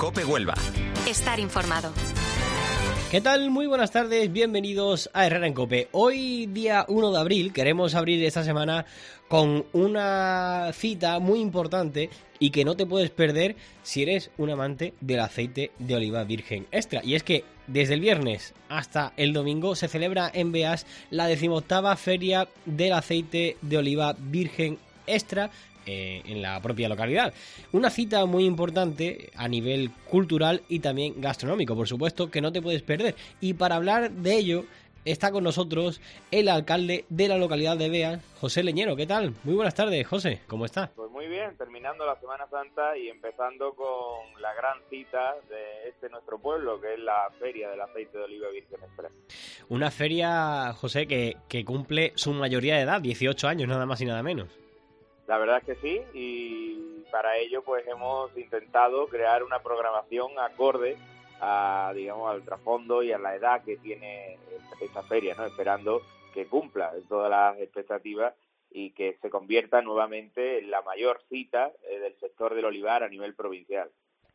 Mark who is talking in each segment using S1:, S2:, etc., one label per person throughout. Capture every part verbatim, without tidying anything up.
S1: COPE Huelva.
S2: Estar informado.
S3: ¿Qué tal? Muy buenas tardes, bienvenidos a Herrera en COPE. Hoy, día uno de abril, queremos abrir esta semana con una cita muy importante y que no te puedes perder si eres un amante del aceite de oliva virgen extra. Y es que desde el viernes hasta el domingo se celebra en Beas la decimoctava Feria del Aceite de Oliva Virgen Extra, Eh, en la propia localidad. Una cita muy importante a nivel cultural y también gastronómico, por supuesto, que no te puedes perder. Y para hablar de ello está con nosotros el alcalde de la localidad de Beas, José Leñero. ¿Qué tal? Muy buenas tardes, José. ¿Cómo está?
S4: Pues muy bien, terminando la Semana Santa y empezando con la gran cita de este nuestro pueblo, que es la Feria del Aceite de Oliva Virgen Extra.
S3: Una feria, José, que, que cumple su mayoría de edad, dieciocho años, nada más y nada menos.
S4: La verdad es que sí, y para ello pues hemos intentado crear una programación acorde a, digamos, al trasfondo y a la edad que tiene esta feria, ¿no? Esperando que cumpla todas las expectativas y que se convierta nuevamente en la mayor cita del sector del olivar a nivel provincial.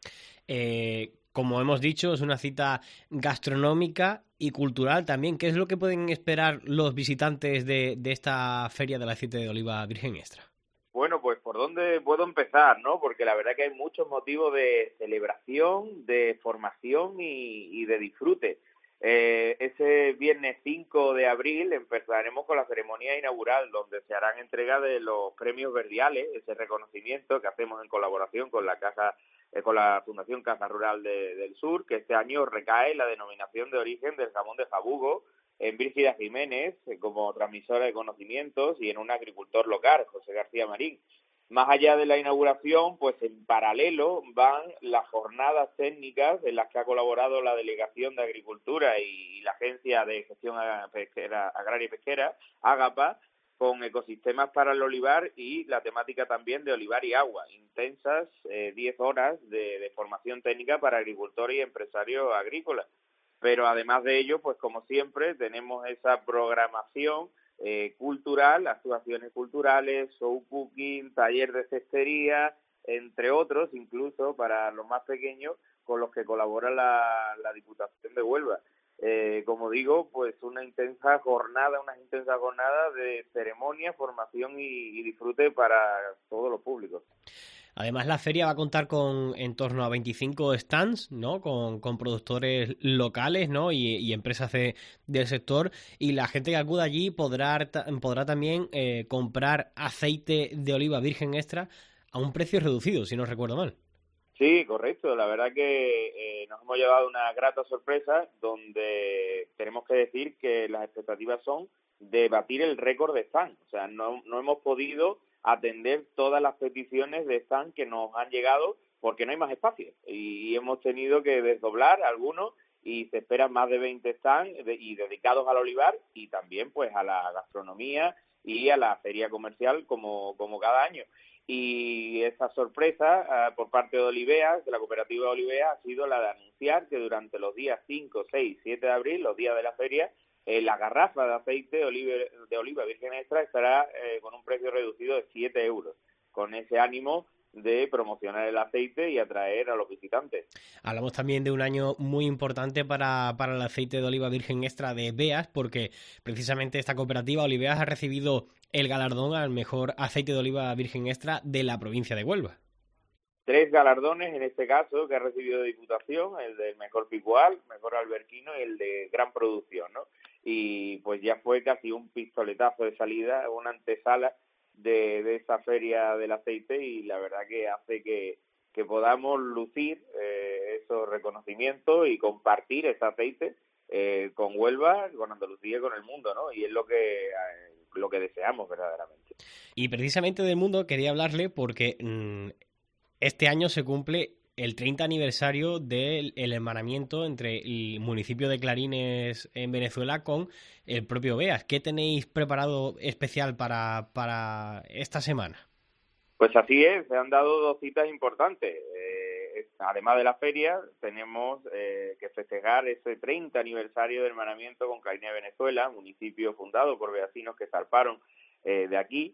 S3: Eh, como hemos dicho, es una cita gastronómica y cultural también. ¿Qué es lo que pueden esperar los visitantes de, de esta Feria del Aceite de Oliva Virgen Extra?
S4: Bueno, pues por dónde puedo empezar, ¿no? Porque la verdad que hay muchos motivos de celebración, de formación y, y de disfrute. Eh, ese viernes cinco de abril empezaremos con la ceremonia inaugural, donde se harán entrega de los premios verdiales, ese reconocimiento que hacemos en colaboración con la Caja, eh, con la Fundación Caja Rural de, del Sur, que este año recae la denominación de origen del jamón de Jabugo en Brígida Jiménez, como transmisora de conocimientos, y en un agricultor local, José García Marín. Más allá de la inauguración, pues en paralelo van las jornadas técnicas en las que ha colaborado la Delegación de Agricultura y la Agencia de Gestión Pesquera, Agraria y Pesquera, AGAPA, con ecosistemas para el olivar y la temática también de olivar y agua. Intensas eh, diez horas de, de formación técnica para agricultores y empresarios agrícolas. Pero además de ello, pues como siempre, tenemos esa programación eh, cultural, actuaciones culturales, show cooking, taller de cestería, entre otros, incluso para los más pequeños, con los que colabora la, la Diputación de Huelva. Eh, como digo, pues una intensa jornada, unas intensas jornadas de ceremonia, formación y, y disfrute para todos los públicos.
S3: Además, la feria va a contar con en torno a veinticinco stands, ¿no? Con, con productores locales, ¿no? Y, y empresas de, del sector. Y la gente que acuda allí podrá, podrá también eh, comprar aceite de oliva virgen extra a un precio reducido, si no recuerdo mal.
S4: Sí, correcto. La verdad que eh, nos hemos llevado una grata sorpresa donde tenemos que decir que las expectativas son de batir el récord de stand. O sea, no, no hemos podido atender todas las peticiones de stand que nos han llegado porque no hay más espacio y hemos tenido que desdoblar algunos y se esperan más de veinte stands de, y dedicados al olivar y también pues a la gastronomía y a la feria comercial como, como cada año. Y esa sorpresa uh, por parte de Oliveas, de la cooperativa de Oliveas, ha sido la de anunciar que durante los días cinco, seis, siete de abril, los días de la feria, Eh, la garrafa de aceite de oliva, de oliva virgen extra estará eh, con un precio reducido de siete euros, con ese ánimo de promocionar el aceite y atraer a los visitantes.
S3: Hablamos también de un año muy importante para, para el aceite de oliva virgen extra de Beas, porque precisamente esta cooperativa Oliveas ha recibido el galardón al mejor aceite de oliva virgen extra de la provincia de Huelva.
S4: Tres galardones en este caso que ha recibido Diputación, el del mejor picual, mejor alberquino y el de gran producción, ¿no? Y pues ya fue casi un pistoletazo de salida, una antesala de, de esa feria del aceite y la verdad que hace que, que podamos lucir eh, esos reconocimientos y compartir ese aceite eh, con Huelva, con Andalucía y con el mundo, ¿no? Y es lo que, eh, lo que deseamos verdaderamente.
S3: Y precisamente del mundo quería hablarle porque mmm, este año se cumple el treinta aniversario del el hermanamiento entre el municipio de Clarines en Venezuela con el propio Beas. ¿Qué tenéis preparado especial para, para esta semana?
S4: Pues así es, se han dado dos citas importantes. Eh, además de la feria, tenemos eh, que festejar ese treinta aniversario del hermanamiento con Clarines, Venezuela, municipio fundado por beasinos que zarparon eh, de aquí.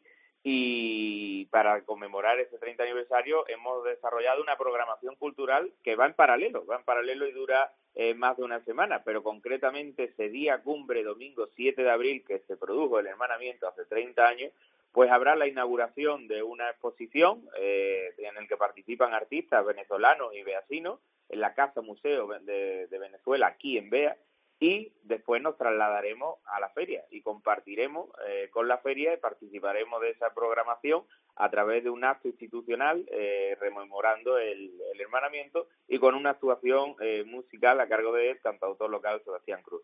S4: y para conmemorar ese treinta aniversario hemos desarrollado una programación cultural que va en paralelo, va en paralelo y dura eh, más de una semana, pero concretamente ese día cumbre, domingo siete de abril, que se produjo el hermanamiento hace treinta años, pues habrá la inauguración de una exposición eh, en el que participan artistas venezolanos y beasinos en la Casa Museo de, de Venezuela, aquí en Bea, y después nos trasladaremos a la feria y compartiremos eh, con la feria y participaremos de esa programación a través de un acto institucional eh, rememorando el, el hermanamiento y con una actuación eh, musical a cargo del cantautor local Sebastián Cruz.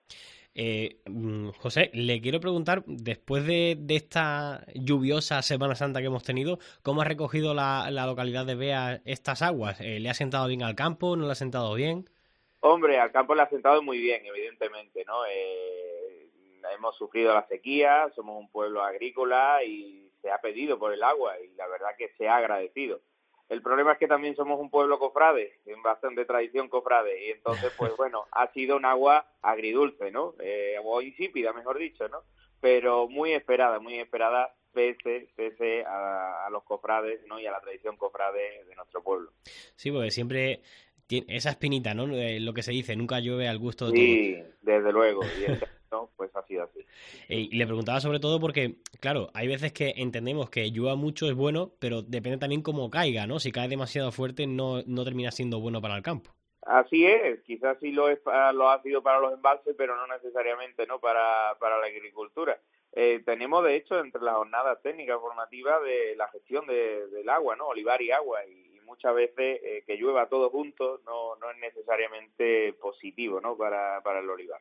S3: Eh, José, le quiero preguntar, después de, de esta lluviosa Semana Santa que hemos tenido, ¿cómo ha recogido la, la localidad de Bea estas aguas? Eh, ¿Le ha sentado bien al campo? ¿No le ha sentado bien?
S4: Hombre, al campo le ha sentado muy bien, evidentemente, ¿no? Eh, hemos sufrido la sequía, somos un pueblo agrícola y se ha pedido por el agua y la verdad que se ha agradecido. El problema es que también somos un pueblo cofrade, en bastante tradición cofrade, y entonces, pues bueno, ha sido un agua agridulce, ¿no? Eh, o insípida, mejor dicho, ¿no? Pero muy esperada, muy esperada, pese, pese a, a los cofrades, ¿no? Y a la tradición cofrade de nuestro pueblo.
S3: Sí, porque siempre tiene esa espinita, ¿no? Lo que se dice, nunca llueve al gusto de
S4: sí,
S3: todos.
S4: Sí, desde luego, y este año, pues ha sido así.
S3: Y le preguntaba sobre todo porque, claro, hay veces que entendemos que llueva mucho es bueno, pero depende también cómo caiga, ¿no? Si cae demasiado fuerte no, no termina siendo bueno para el campo.
S4: Así es, quizás sí lo, es, lo ha sido para los embalses, pero no necesariamente no para, para la agricultura. Eh, tenemos, de hecho, entre las jornadas técnicas formativas de la gestión de, del agua, ¿no? Olivar y agua, y, y muchas veces eh, que llueva todo junto no, no es necesariamente positivo, ¿no? Para, para el olivar.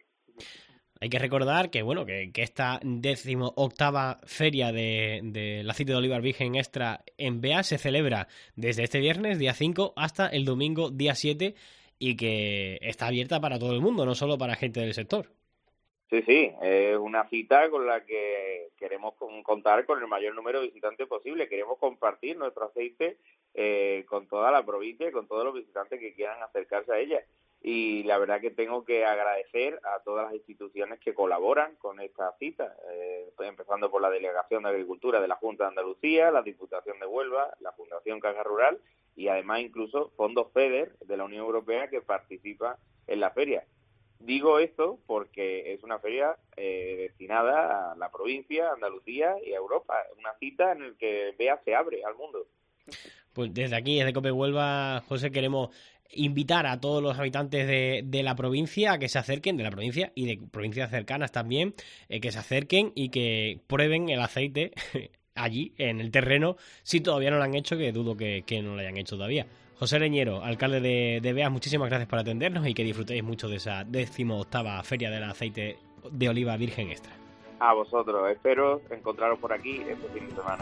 S3: Hay que recordar que, bueno, que, que esta décimo octava feria de, del aceite de olivar virgen extra en Bea se celebra desde este viernes, día cinco, hasta el domingo, día siete, y que está abierta para todo el mundo, no solo para gente del sector.
S4: Sí, sí, es una cita con la que queremos contar con el mayor número de visitantes posible. Queremos compartir nuestro aceite eh, con toda la provincia y con todos los visitantes que quieran acercarse a ella. Y la verdad que tengo que agradecer a todas las instituciones que colaboran con esta cita, eh, empezando por la Delegación de Agricultura de la Junta de Andalucía, la Diputación de Huelva, la Fundación Caja Rural y además incluso fondos FEDER de la Unión Europea que participa en la feria. Digo esto porque es una feria eh, destinada a la provincia, Andalucía y a Europa, una cita en la que Bea se abre al mundo.
S3: Pues desde aquí, desde COPE Huelva, José, queremos invitar a todos los habitantes de, de la provincia a que se acerquen, de la provincia y de provincias cercanas también, eh, que se acerquen y que prueben el aceite allí, en el terreno, si todavía no lo han hecho, que dudo que, que no lo hayan hecho todavía. José Leñero, alcalde de, de Beas, muchísimas gracias por atendernos y que disfrutéis mucho de esa décimo octava Feria del Aceite de Oliva Virgen Extra.
S4: A vosotros, espero encontraros por aquí este fin de semana.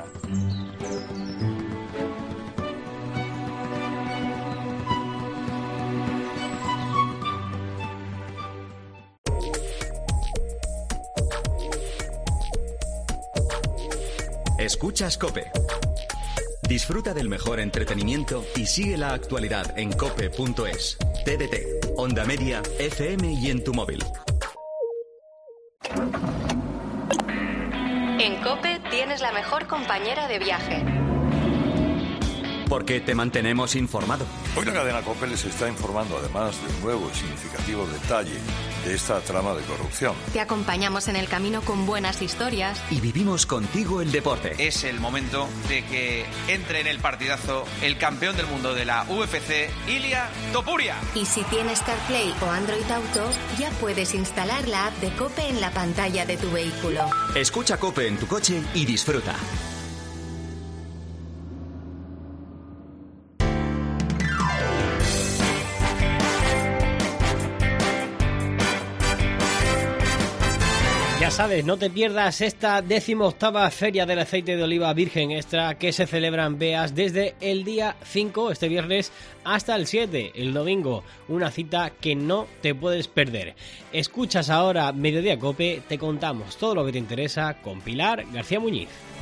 S1: Escuchas COPE. Disfruta del mejor entretenimiento y sigue la actualidad en cope punto es, T D T, Onda Media, F M y en tu móvil.
S2: En COPE tienes la mejor compañera de viaje.
S1: Porque te mantenemos informado.
S5: Hoy la cadena COPE les está informando además de un nuevo y significativo detalle de esta trama de corrupción.
S2: Te acompañamos en el camino con buenas historias.
S1: Y vivimos contigo el deporte.
S6: Es el momento de que entre en el partidazo el campeón del mundo de la U F C, Ilia Topuria.
S2: Y si tienes CarPlay o Android Auto, ya puedes instalar la app de COPE en la pantalla de tu vehículo.
S1: Escucha COPE en tu coche y disfruta.
S3: Ya sabes, no te pierdas esta decimoctava Feria del Aceite de Oliva Virgen Extra que se celebra en Beas desde el día cinco, este viernes, hasta el siete, el domingo. Una cita que no te puedes perder. Escuchas ahora Mediodía Cope, te contamos todo lo que te interesa con Pilar García Muñiz.